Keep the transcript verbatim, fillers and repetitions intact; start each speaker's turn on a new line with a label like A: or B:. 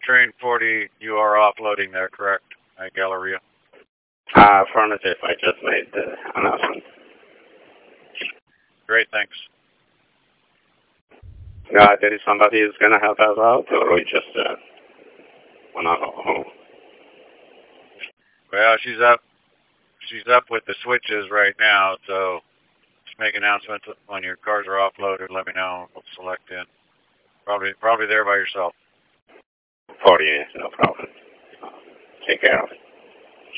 A: train forty, you are offloading there, correct? At Galleria.
B: Uh, affirmative. I just made the announcement.
A: Great, thanks.
B: Uh, there is somebody who's going to help us out, or we just uh, want to go home?
A: Well, she's up. She's up with the switches right now, so just make announcements when your cars are offloaded. Let me know. We'll select in. Probably, probably there by yourself.
B: forty, no problem. Take care of it.